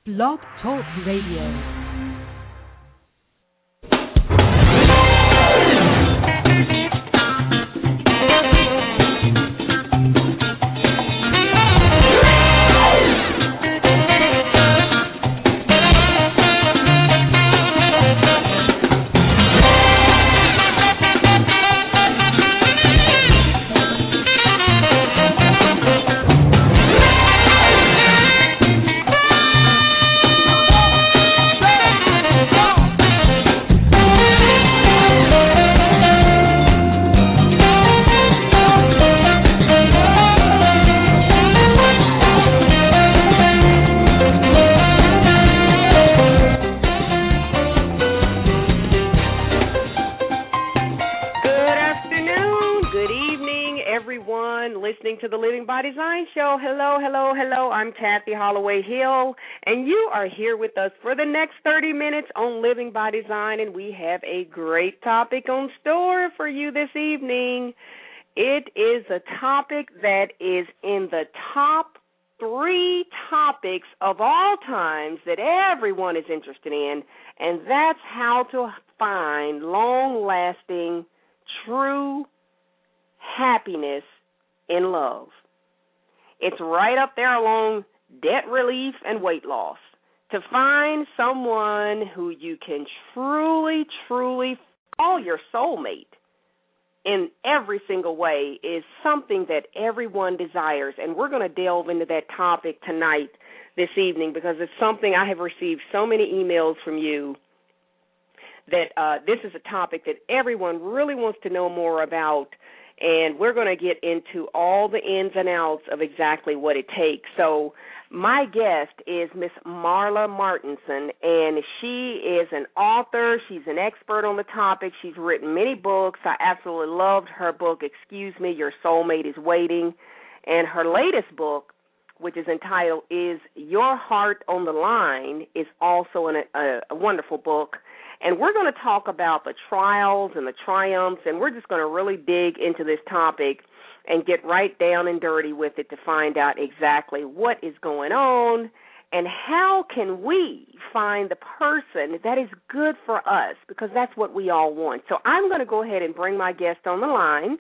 Blog Talk Radio. Hello. I'm Kathy Holloway Hill, and you are here with us for the next 30 minutes on Living by Design, and we have a great topic on store for you this evening. It is a topic that is in the top 3 topics of all times that everyone is interested in, and that's how to find long-lasting, true happiness in love. It's right up there along debt relief and weight loss. To find someone who you can truly call your soulmate in every single way is something that everyone desires. And we're going to delve into that topic tonight, this evening, because it's something I have received so many emails from you that this is a topic that everyone really wants to know more about. And we're going to get into all the ins and outs of exactly what it takes. So my guest is Miss Marla Martenson, and she is an author. She's an expert on the topic. She's written many books. I absolutely loved her book, Excuse Me, Your Soulmate Is Waiting. And her latest book, which is entitled Is Your Heart on the Line, is also a wonderful book. And we're going to talk about the trials and the triumphs, and we're just going to really dig into this topic and get right down and dirty with it to find out exactly what is going on and how can we find the person that is good for us, because that's what we all want. So I'm going to go ahead and bring my guest on the line.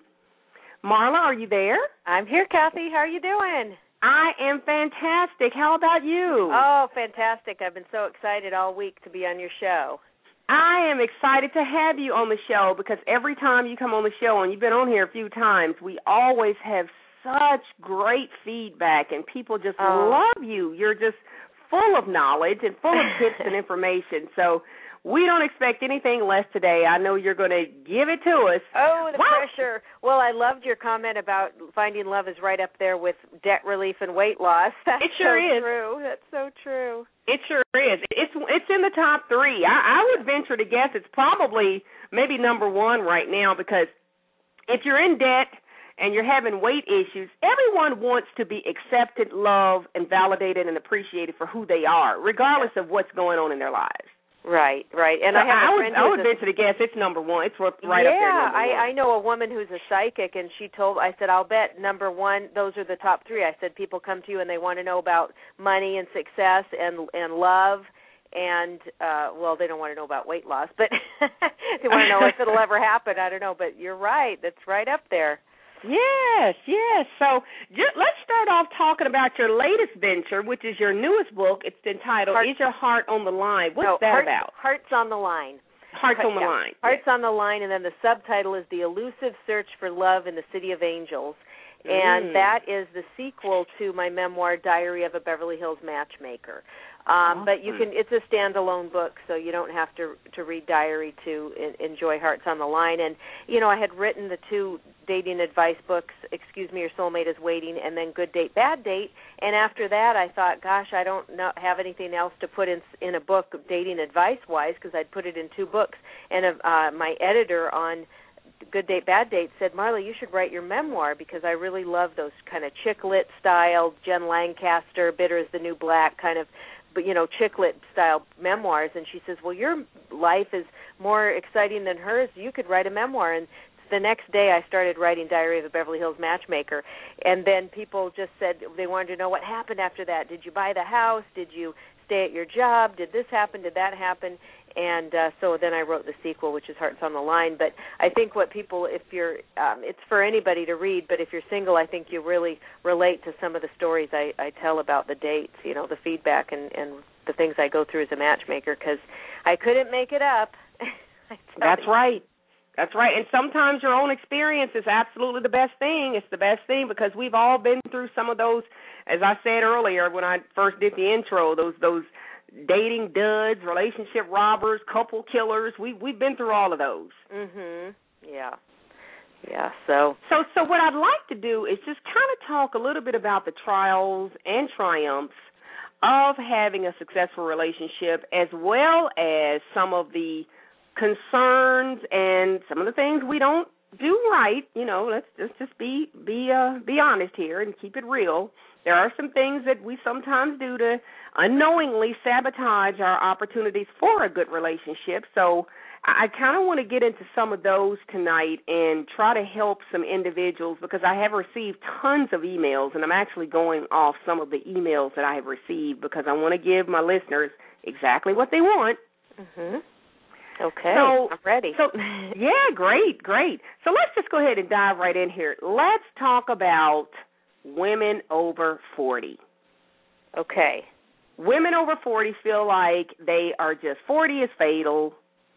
Marla, are you there? I'm here, Kathy. How are you doing? I am fantastic. How about you? Oh, fantastic. I've been so excited all week to be on your show. I am excited to have you on the show because every time you come on the show, and you've been on here a few times, we always have such great feedback, and people just love you. You're just full of knowledge and full of tips and information. So we don't expect anything less today. I know you're going to give it to us. Oh, the pressure. Well, I loved your comment about finding love is right up there with debt relief and weight loss. That's it sure so is. True. That's so true. It sure is. It's in the top 3. I would venture to guess it's probably maybe number 1 right now, because if you're in debt and you're having weight issues, everyone wants to be accepted, loved, and validated and appreciated for who they are, regardless of what's going on in their lives. Right. And so I would venture to guess it's number 1. It's right up there, number 1. I know a woman who's a psychic, and I said, I'll bet number 1, those are the top 3. I said, people come to you and they want to know about money and success and love, and, they don't want to know about weight loss, but they want to know if it'll ever happen. I don't know, but you're right. That's right up there. Yes. So let's start off talking about your latest venture, which is your newest book. It's entitled Is Your Heart on the Line? What's that about? Hearts on the Line. Hearts on the Line. Hearts on the Line, and then the subtitle is The Elusive Search for Love in the City of Angels. And that is the sequel to my memoir, Diary of a Beverly Hills Matchmaker. But it's a standalone book, so you don't have to read Diary to enjoy Hearts on the Line. And, I had written the 2 dating advice books, Excuse Me, Your Soulmate Is Waiting, and then Good Date, Bad Date. And after that, I thought, gosh, I don't have anything else to put in a book dating advice-wise, because I'd put it in 2 books. And my editor on Good Date, Bad Date said, Marla, you should write your memoir, because I really love those kind of chick lit style, Jen Lancaster, Bitter is the New Black kind of, chick lit style memoirs. And she says, well, your life is more exciting than hers. You could write a memoir. And the next day I started writing Diary of a Beverly Hills Matchmaker, and then people just said they wanted to know what happened after that. Did you buy the house? Did you stay at your job? Did this happen? Did that happen? And so then I wrote the sequel, which is Hearts on the Line. But I think what people, if you're, it's for anybody to read, but if you're single, I think you really relate to some of the stories I tell about the dates, you know, the feedback and the things I go through as a matchmaker, because I couldn't make it up. That's right. That's right. And sometimes your own experience is absolutely the best thing. It's the best thing because we've all been through some of those, as I said earlier when I first did the intro, those dating duds, relationship robbers, couple killers. We've been through all of those. Mhm. Yeah. Yeah. So what I'd like to do is just kind of talk a little bit about the trials and triumphs of having a successful relationship, as well as some of the concerns and some of the things we don't do right. You know, let's just be honest here and keep it real. There are some things that we sometimes do to unknowingly sabotage our opportunities for a good relationship. So I kind of want to get into some of those tonight and try to help some individuals, because I have received tons of emails, and I'm actually going off some of the emails that I have received because I want to give my listeners exactly what they want. Mhm. Okay, so, I'm ready. So, yeah, great. So let's just go ahead and dive right in here. Let's talk about women over 40. Okay. Women over 40 feel like they are just 40 is fatal,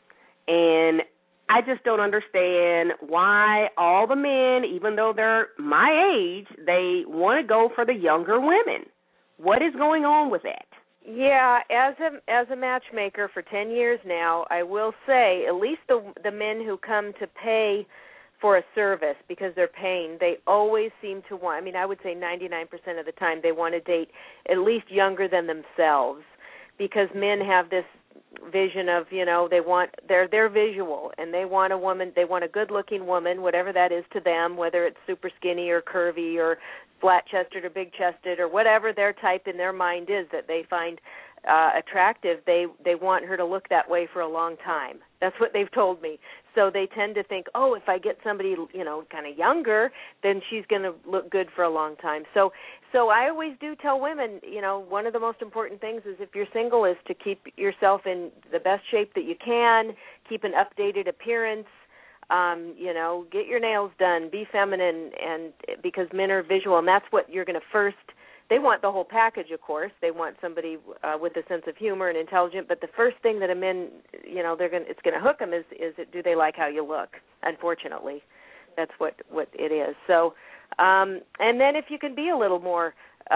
and I just don't understand why all the men, even though they're my age, they want to go for the younger women. What is going on with that? Yeah, as a matchmaker for 10 years now, I will say at least the men who come to pay for a service because they're paying, they always seem to want, I mean, I would say 99% of the time they want to date at least younger than themselves, because men have this vision of, you know, they're visual, and they want a woman, they want a good-looking woman, whatever that is to them, whether it's super skinny or curvy or flat-chested or big-chested or whatever their type in their mind is that they find attractive. They want her to look that way for a long time. That's what they've told me. So they tend to think, oh, if I get somebody, you know, kind of younger, then she's going to look good for a long time. So I always do tell women, you know, one of the most important things is if you're single is to keep yourself in the best shape that you can, keep an updated appearance, you know, get your nails done, be feminine, and because men are visual, and that's what you're going to first. They want the whole package, of course. They want somebody with a sense of humor and intelligent. But the first thing that a man, you know, it's going to hook them is do they like how you look? Unfortunately, that's what it is. So, and then if you can be a little more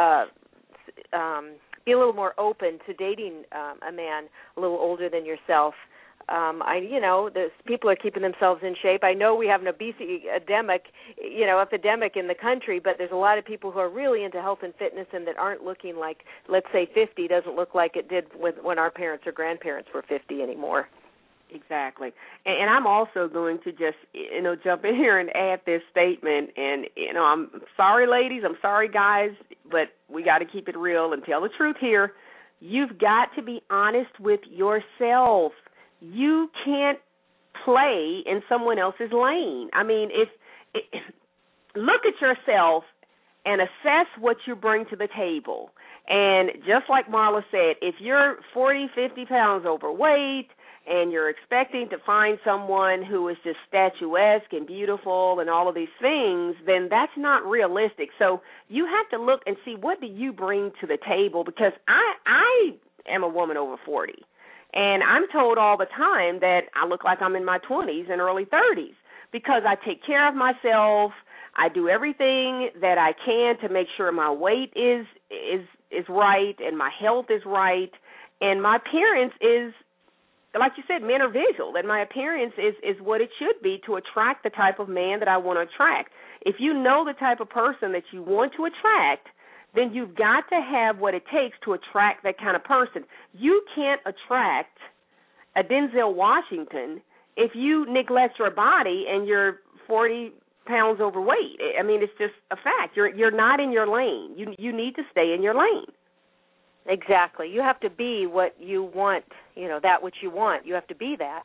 open to dating a man a little older than yourself. People are keeping themselves in shape. I know we have an obesity epidemic in the country, but there's a lot of people who are really into health and fitness and that aren't looking like, let's say 50 doesn't look like it did when our parents or grandparents were 50 anymore. Exactly. And I'm also going to just, you know, jump in here and add this statement. And, you know, I'm sorry, ladies. I'm sorry, guys, but we got to keep it real and tell the truth here. You've got to be honest with yourself. You can't play in someone else's lane. I mean, look at yourself and assess what you bring to the table. And just like Marla said, if you're 40, 50 pounds overweight and you're expecting to find someone who is just statuesque and beautiful and all of these things, then that's not realistic. So you have to look and see, what do you bring to the table? Because I am a woman over 40. And I'm told all the time that I look like I'm in my 20s and early 30s because I take care of myself. I do everything that I can to make sure my weight is right and my health is right. And my appearance is, like you said, men are visual, and my appearance is what it should be to attract the type of man that I want to attract. If you know the type of person that you want to attract, then you've got to have what it takes to attract that kind of person. You can't attract a Denzel Washington if you neglect your body and you're 40 pounds overweight. I mean, it's just a fact. You're not in your lane. You need to stay in your lane. Exactly. You have to be what you want, you know, that which you want. You have to be that.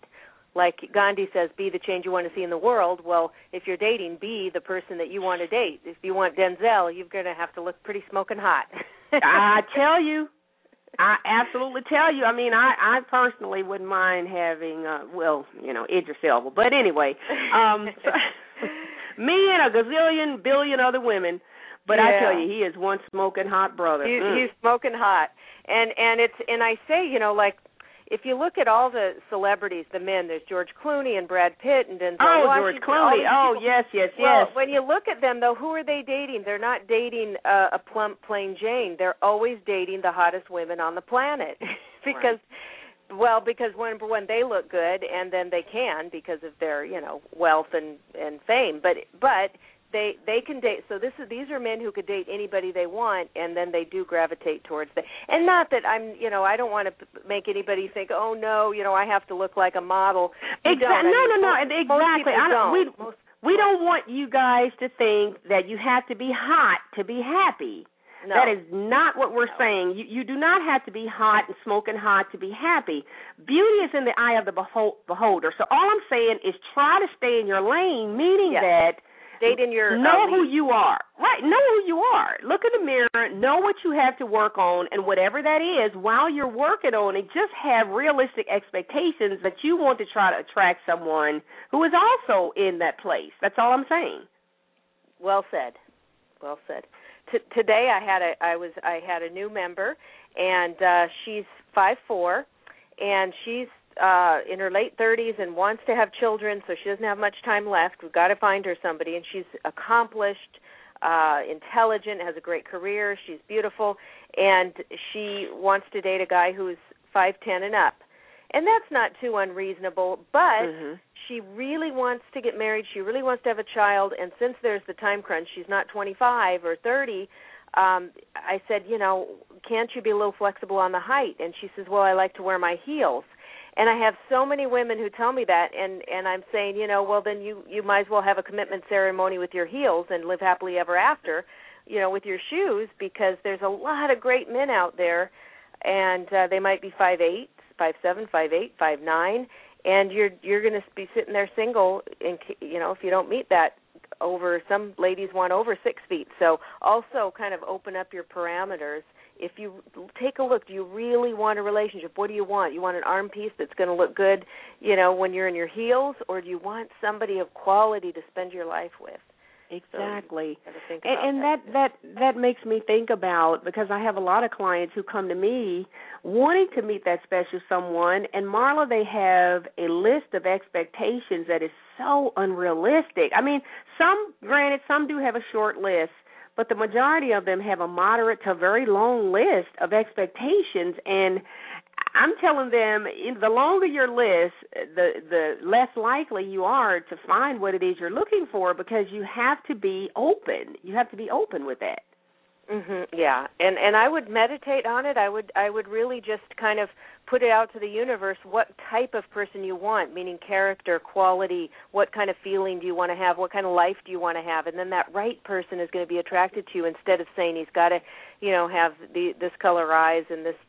like Gandhi says, be the change you want to see in the world. Well, if you're dating, be the person that you want to date. If you want Denzel, you're going to have to look pretty smoking hot. I tell you. I absolutely tell you. I mean, I personally wouldn't mind having, Idris Elba. But anyway, me and a gazillion, billion other women. But I tell you, he is one smoking hot brother. He's smoking hot. And I say, like, if you look at all the celebrities, the men, there's George Clooney and Brad Pitt and Denzel Washington. George Clooney. Oh, yes. Well, when you look at them, though, who are they dating? They're not dating a plump, plain Jane. They're always dating the hottest women on the planet because number one, they look good, and then they can because of their, wealth and fame. But they can date. So these are men who could date anybody they want, and then they do gravitate towards them. And not that I don't want to make anybody think, oh no, I have to look like a model. Exactly. No, exactly. We don't want you guys to think that you have to be hot to be happy. No. That is not what we're saying. You do not have to be hot and smoking hot to be happy. Beauty is in the eye of the beholder. So all I'm saying is try to stay in your lane, meaning that know who you are. Right, know who you are. Look in the mirror, know what you have to work on, and whatever that is, while you're working on it, just have realistic expectations that you want to try to attract someone who is also in that place. That's all I'm saying. Well said. Well said. Today I had a new member, and she's 5'4", and she's in her late 30s and wants to have children, so she doesn't have much time left. We've got to find her somebody, and she's accomplished, intelligent, has a great career. She's beautiful, and she wants to date a guy who's 5'10" and up. And that's not too unreasonable, but she really wants to get married. She really wants to have a child, and since there's the time crunch, she's not 25 or 30, I said, can't you be a little flexible on the height? And she says, well, I like to wear my heels. And I have so many women who tell me that, and I'm saying, well, then you might as well have a commitment ceremony with your heels and live happily ever after, with your shoes, because there's a lot of great men out there, and they might be 5'8", 5'7", 5'8", 5'9", and you're going to be sitting there single, if you don't meet that. Some ladies want over 6 feet. So also kind of open up your parameters. If you take a look, do you really want a relationship? What do you want? You want an arm piece that's going to look good, when you're in your heels, or do you want somebody of quality to spend your life with? Exactly. So that makes me think about, because I have a lot of clients who come to me wanting to meet that special someone, and Marla, they have a list of expectations that is so unrealistic. I mean, some do have a short list, but the majority of them have a moderate to very long list of expectations, and I'm telling them, the longer your list, the less likely you are to find what it is you're looking for, because you have to be open. You have to be open with that. Yeah, and I would meditate on it. I would really just kind of put it out to the universe what type of person you want, meaning character, quality, what kind of feeling do you want to have, what kind of life do you want to have, and then that right person is going to be attracted to you, instead of saying he's got to, have this color eyes and this,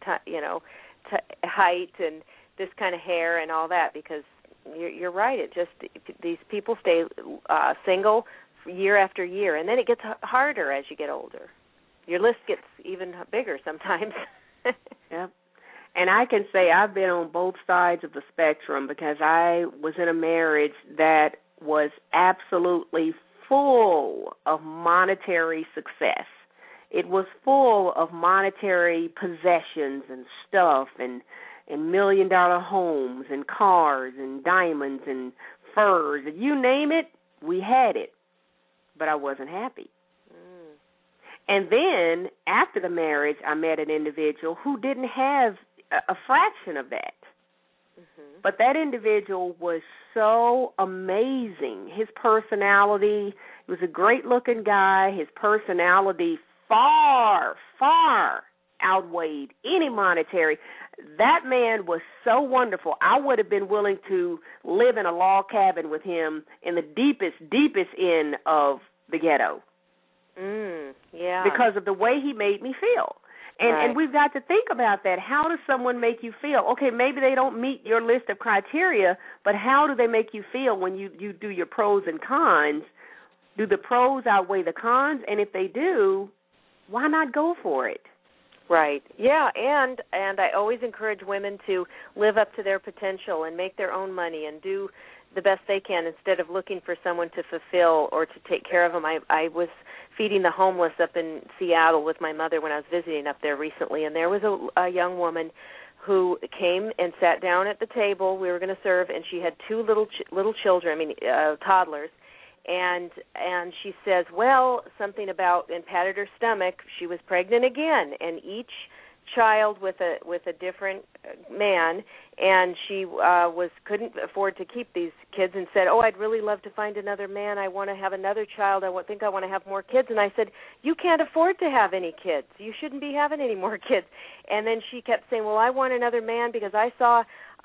height and this kind of hair and all that, because you're right. These people stay single year after year, and then it gets harder as you get older. Your list gets even bigger sometimes. Yep. And I can say I've been on both sides of the spectrum, because I was in a marriage that was absolutely full of monetary success. It was full of monetary possessions and stuff, and million-dollar homes and cars and diamonds and furs. And you name it, we had it. But I wasn't happy. And then after the marriage, I met an individual who didn't have a fraction of that. But that individual was so amazing. His personality, he was a great-looking guy. His personality far, far outweighed any monetary. That man was so wonderful. I would have been willing to live in a log cabin with him in the deepest end of the ghetto. Yeah. Because of the way he made me feel. And we've got to think about that. How does someone make you feel? Okay, maybe they don't meet your list of criteria, but how do they make you feel when you do your pros and cons? Do the pros outweigh the cons? And if they do, why not go for it? Right. Yeah, and I always encourage women to live up to their potential and make their own money and do the best they can instead of looking for someone to fulfill or to take care of them. I was feeding the homeless up in Seattle with my mother when I was visiting up there recently, and there was a young woman who came and sat down at the table we were going to serve, and she had two little children, toddlers, and she says, well, something about, and patted her stomach, she was pregnant again, and each child with a different man, and she couldn't afford to keep these kids, and said, I'd really love to find another man. I want to have another child. I think I want to have more kids. And I said, you can't afford to have any kids. You shouldn't be having any more kids. And then she kept saying, well, I want another man because I saw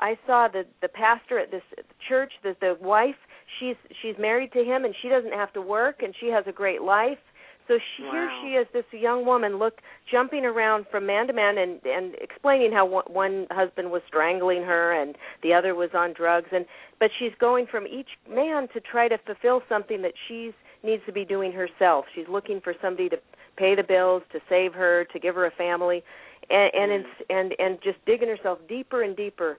the pastor at this church, the wife, she's married to him, and she doesn't have to work, and she has a great life. So here she is, this young woman, jumping around from man to man and explaining how one husband was strangling her and the other was on drugs. But she's going from each man to try to fulfill something that she needs to be doing herself. She's looking for somebody to pay the bills, to save her, to give her a family, and just digging herself deeper and deeper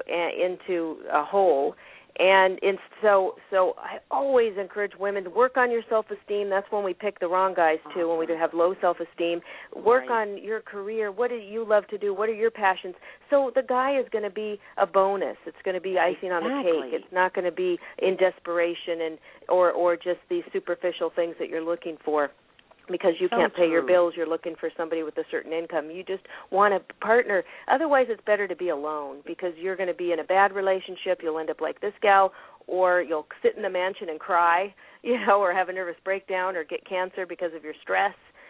into a hole. And so I always encourage women to work on your self-esteem. That's when we pick the wrong guys, too, when we have low self-esteem. Work on your career. What do you love to do? What are your passions? So the guy is going to be a bonus. It's going to be icing on the cake. It's not going to be in desperation or just these superficial things that you're looking for. Because you can't pay your bills, you're looking for somebody with a certain income. You just want a partner. Otherwise, it's better to be alone because you're going to be in a bad relationship. You'll end up like this gal, or you'll sit in the mansion and cry, or have a nervous breakdown or get cancer because of your stress.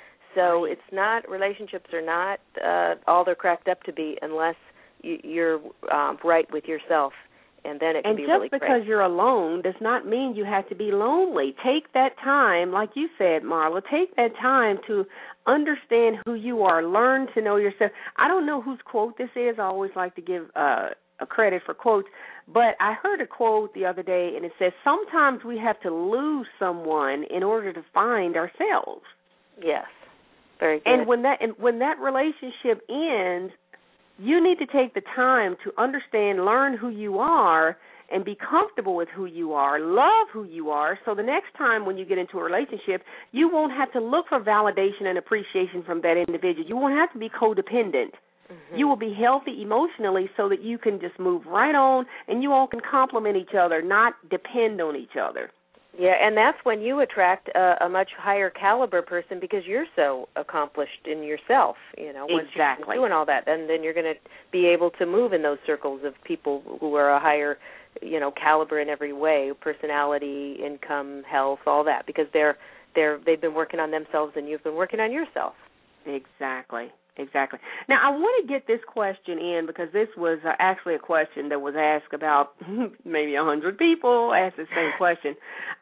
So it's not, relationships are not all they're cracked up to be unless you're right with yourself. And then it can be really great. And just because you're alone does not mean you have to be lonely. Take that time, like you said, Marla, take that time to understand who you are, learn to know yourself. I don't know whose quote this is. I always like to give a credit for quotes. But I heard a quote the other day, and it says, sometimes we have to lose someone in order to find ourselves. Yes, very good. And when that relationship ends, you need to take the time to understand, learn who you are, and be comfortable with who you are, love who you are, so the next time when you get into a relationship, you won't have to look for validation and appreciation from that individual. You won't have to be codependent. Mm-hmm. You will be healthy emotionally so that you can just move right on, and you all can complement each other, not depend on each other. Yeah, and that's when you attract a much higher caliber person because you're so accomplished in yourself, once exactly. you're doing all that, and then you're going to be able to move in those circles of people who are a higher, caliber in every way, personality, income, health, all that, because they've been working on themselves and you've been working on yourself. Exactly. Now, I want to get this question in because this was actually a question that was asked about maybe 100 people asked the same question.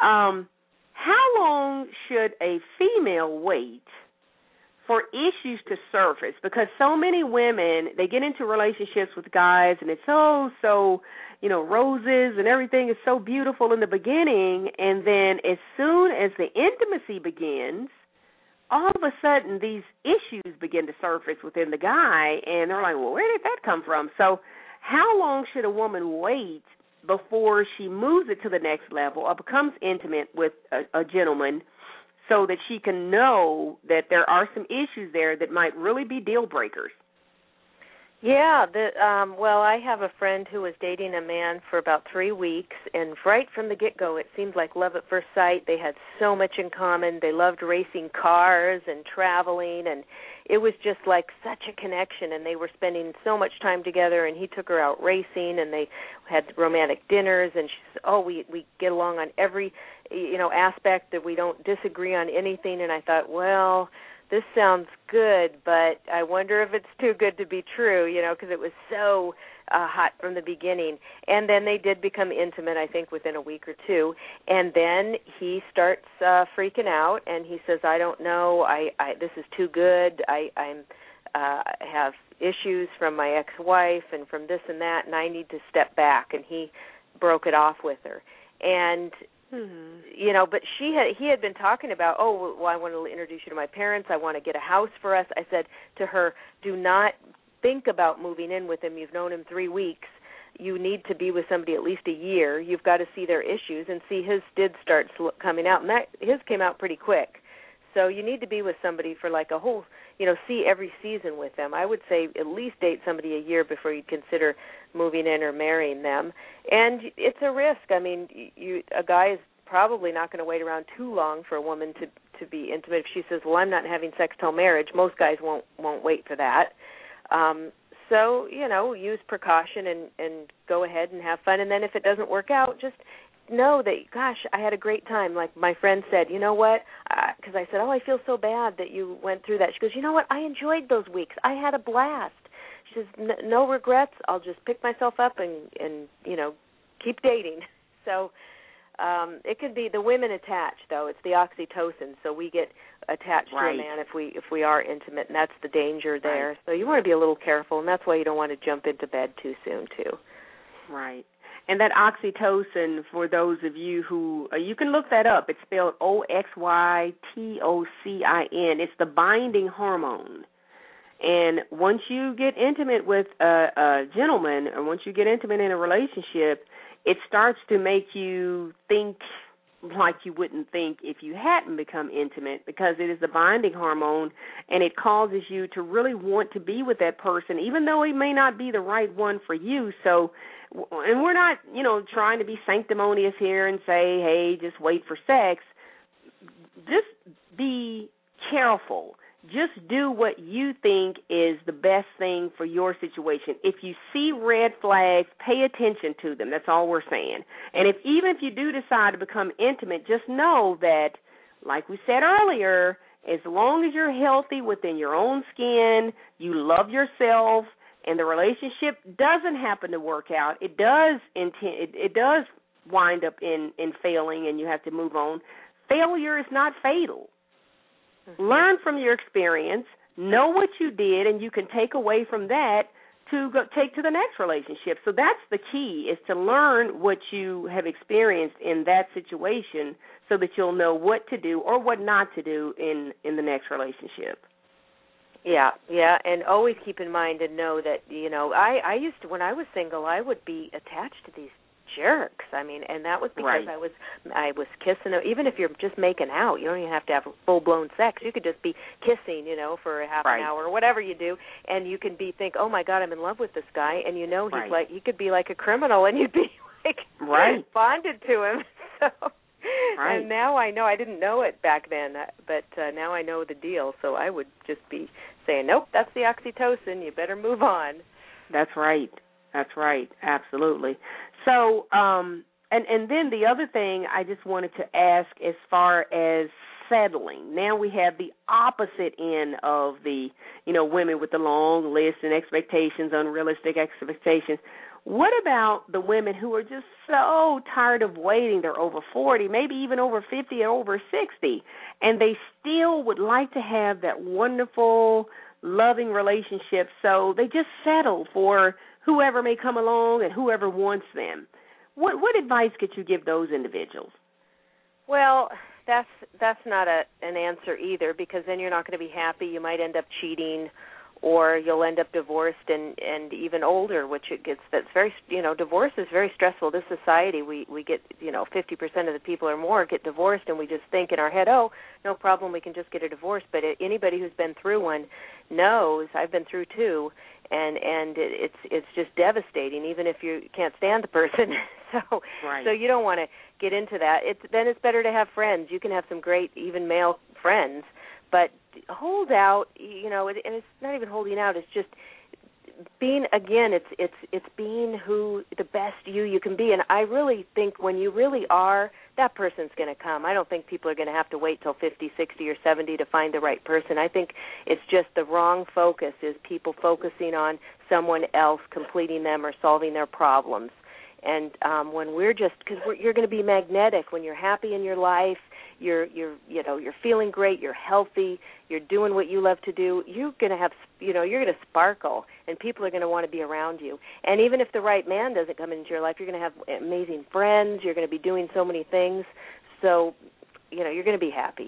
How long should a female wait for issues to surface? Because so many women, they get into relationships with guys and it's so roses and everything is so beautiful in the beginning, and then as soon as the intimacy begins, all of a sudden these issues begin to surface within the guy, and they're like, well, where did that come from? So how long should a woman wait before she moves it to the next level or becomes intimate with a gentleman so that she can know that there are some issues there that might really be deal breakers? Yeah, I have a friend who was dating a man for about 3 weeks, and right from the get-go, it seemed like love at first sight. They had so much in common. They loved racing cars and traveling, and it was just like such a connection, and they were spending so much time together, and he took her out racing, and they had romantic dinners, and she said, we get along on every, aspect, that we don't disagree on anything, and I thought, well, this sounds good, but I wonder if it's too good to be true, because it was so hot from the beginning. And then they did become intimate, I think, within a week or two. And then he starts freaking out, and he says, I don't know, this is too good. have issues from my ex-wife and from this and that, and I need to step back. And he broke it off with her. And but he had been talking about, well, I want to introduce you to my parents. I want to get a house for us. I said to her, do not think about moving in with him. You've known him 3 weeks. You need to be with somebody at least a year. You've got to see their issues and see his did start coming out, and his came out pretty quick. So you need to be with somebody for like a whole, see every season with them. I would say at least date somebody a year before you consider moving in or marrying them. And it's a risk. I mean, a guy is probably not going to wait around too long for a woman to be intimate. If she says, well, I'm not having sex till marriage, most guys won't wait for that. So, use precaution and go ahead and have fun. And then if it doesn't work out, just know that, gosh, I had a great time. Like my friend said, you know what, because I said, I feel so bad that you went through that. She goes, you know what, I enjoyed those weeks. I had a blast. She says, no regrets. I'll just pick myself up and keep dating. So it could be the women attached, though. It's the oxytocin, so we get attached to a man if we are intimate, and that's the danger there. Right. So you want to be a little careful, and that's why you don't want to jump into bed too soon, too. Right. And that oxytocin, for those of you who, you can look that up. It's spelled Oxytocin. It's the binding hormone. And once you get intimate with a gentleman, or once you get intimate in a relationship, it starts to make you think like you wouldn't think if you hadn't become intimate, because it is the binding hormone, and it causes you to really want to be with that person, even though he may not be the right one for you. So, and we're not, trying to be sanctimonious here and say, hey, just wait for sex. Just be careful. Just do what you think is the best thing for your situation. If you see red flags, pay attention to them. That's all we're saying. And even if you do decide to become intimate, just know that, like we said earlier, as long as you're healthy within your own skin, you love yourself, and the relationship doesn't happen to work out, it does wind up in failing, and you have to move on. Failure is not fatal. Mm-hmm. Learn from your experience, know what you did, and you can take away from that to take to the next relationship. So that's the key, is to learn what you have experienced in that situation so that you'll know what to do or what not to do in the next relationship. Yeah, and always keep in mind and know that, I used to, when I was single, I would be attached to these jerks. I mean, and that was because I was kissing them. Even if you're just making out, you don't even have to have full-blown sex. You could just be kissing, for a half an hour or whatever you do, and you can think, oh my God, I'm in love with this guy, and he's like, he could be like a criminal, and you'd be like bonded to him. So, and now I know. I didn't know it back then, but now I know the deal. So I would just be saying, nope, that's the oxytocin. You better move on. That's right. Absolutely. So, and then the other thing I just wanted to ask, as far as settling. Now we have the opposite end of the, women with the long list and expectations, unrealistic expectations. What about the women who are just so tired of waiting? They're over 40, maybe even over 50 or over 60, and they still would like to have that wonderful, loving relationship, so they just settle for whoever may come along and whoever wants them. What advice could you give those individuals? Well, that's not an answer either, because then you're not going to be happy. You might end up cheating, or you'll end up divorced and even older, which that's very, divorce is very stressful. This society, we get, 50% of the people or more get divorced, and we just think in our head, oh, no problem, we can just get a divorce. But anybody who's been through one knows, I've been through two, and it's just devastating, even if you can't stand the person. So you don't want to get into that. Then it's better to have friends. You can have some great, even male friends, but hold out, and it's not even holding out. It's just being, again, it's being the best you can be. And I really think when you really are, that person's going to come. I don't think people are going to have to wait till 50, 60, or 70 to find the right person. I think it's just the wrong focus, is people focusing on someone else completing them or solving their problems. And when we're just, because you're going to be magnetic when you're happy in your life, you're feeling great, you're healthy, you're doing what you love to do, you're going to sparkle, and people are going to want to be around you. And even if the right man doesn't come into your life, you're going to have amazing friends, you're going to be doing so many things. So, you're going to be happy.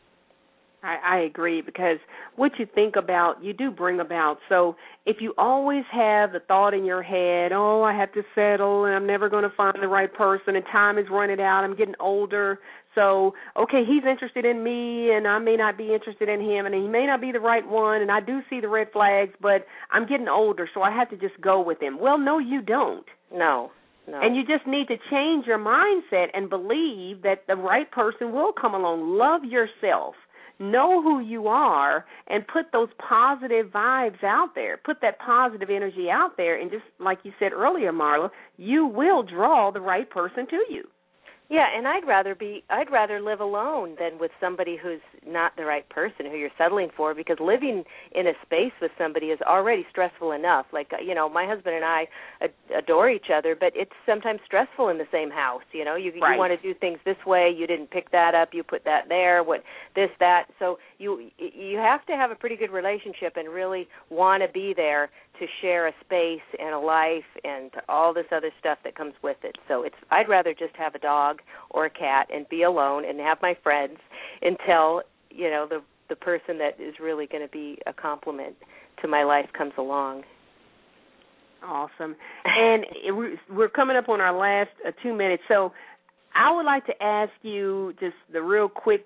I agree, because what you think about, you do bring about. So if you always have the thought in your head, oh, I have to settle and I'm never going to find the right person and time is running out, I'm getting older, so, okay, he's interested in me and I may not be interested in him and he may not be the right one and I do see the red flags, but I'm getting older, so I have to just go with him. Well, no, you don't. No. And you just need to change your mindset and believe that the right person will come along. Love yourself. Know who you are and put those positive vibes out there. Put that positive energy out there, and just like you said earlier, Marla, you will draw the right person to you. Yeah, and I'd rather live alone than with somebody who's not the right person, who you're settling for, because living in a space with somebody is already stressful enough. Like, my husband and I adore each other, but it's sometimes stressful in the same house. You want to do things this way, you didn't pick that up, you put that there, that. So you have to have a pretty good relationship and really want to be there to share a space and a life and all this other stuff that comes with it. So I'd rather just have a dog or a cat and be alone and have my friends until, the person that is really going to be a complement to my life comes along. Awesome. And we're coming up on our last 2 minutes, so I would like to ask you just the real quick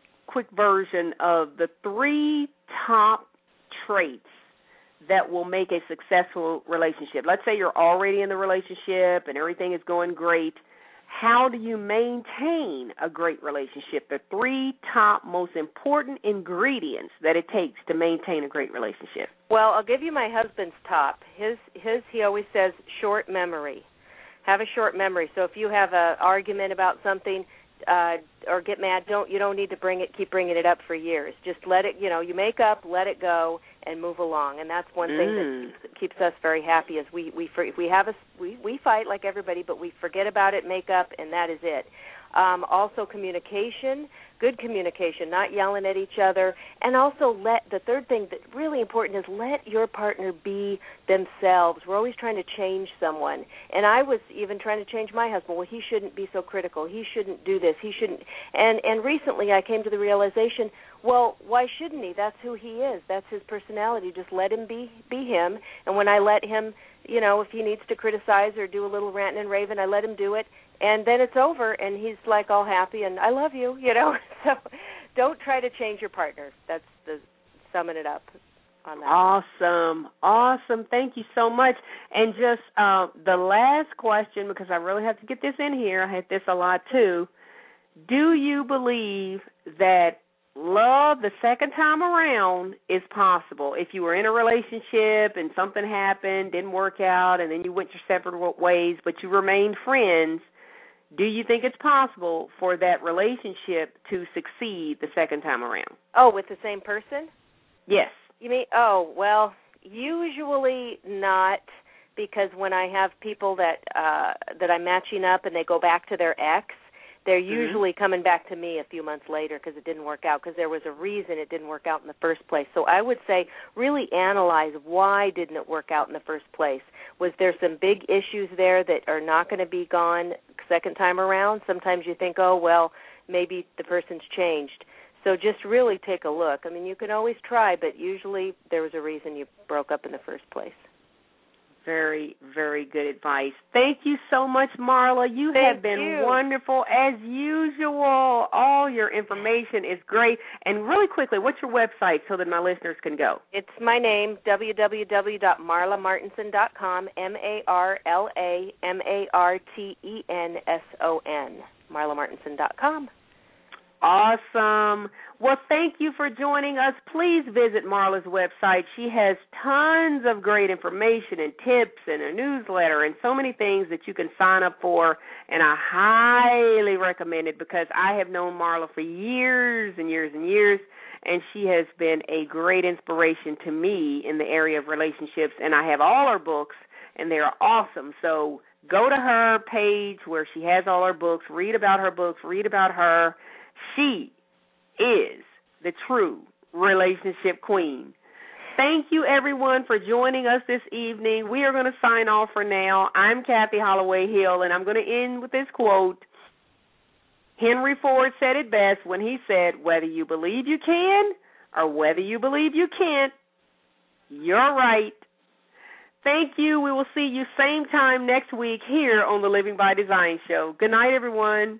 version of the 3 top traits that will make a successful relationship. Let's say you're already in the relationship and everything is going great. How do you maintain a great relationship? The 3 top most important ingredients that it takes to maintain a great relationship. Well, I'll give you my husband's top. He always says short memory. Have a short memory. So if you have an argument about something or get mad, you don't need to keep bringing it up for years. Just let it, you make up, let it go, and move along. And that's one thing that keeps us very happy. Is we fight like everybody, but we forget about it, make up, and that is it. Also communication, good communication, not yelling at each other. And also the third thing that's really important is let your partner be themselves. We're always trying to change someone. And I was even trying to change my husband. Well, he shouldn't be so critical. He shouldn't do this. He shouldn't. And recently I came to the realization, well, why shouldn't he? That's who he is. That's his personality. Just let him be him. And when I let him, if he needs to criticize or do a little ranting and raving, I let him do it. And then it's over, and he's like all happy, and I love you, So don't try to change your partner. That's summing it up on that. Awesome. Thank you so much. And just the last question, because I really have to get this in here. I hit this a lot too. Do you believe that love the second time around is possible? If you were in a relationship and something happened, didn't work out, and then you went your separate ways, but you remained friends, do you think it's possible for that relationship to succeed the second time around? Oh, with the same person? Yes. You mean, well, usually not, because when I have people that I'm matching up and they go back to their ex, they're usually coming back to me a few months later because it didn't work out, because there was a reason it didn't work out in the first place. So I would say really analyze why didn't it work out in the first place. Was there some big issues there that are not going to be gone second time around? Sometimes you think, oh, well, maybe the person's changed. So just really take a look. I mean, you can always try, but usually there was a reason you broke up in the first place. Very, very good advice. Thank you so much, Marla. You have been wonderful as usual. All your information is great. And really quickly, what's your website so that my listeners can go? It's my name, www.marlamartenson.com, MarlaMartenson, marlamartenson.com. Awesome. Well, thank you for joining us. Please visit Marla's website. She has tons of great information and tips and a newsletter and so many things that you can sign up for, and I highly recommend it because I have known Marla for years and years and years, and she has been a great inspiration to me in the area of relationships, and I have all her books, and they are awesome. So go to her page where she has all her books, read about her books, read about her, She is the true relationship queen. Thank you, everyone, for joining us this evening. We are going to sign off for now. I'm Kathy Holloway Hill, and I'm going to end with this quote. Henry Ford said it best when he said, whether you believe you can or whether you believe you can't, you're right. Thank you. We will see you same time next week here on the Living by Design show. Good night, everyone.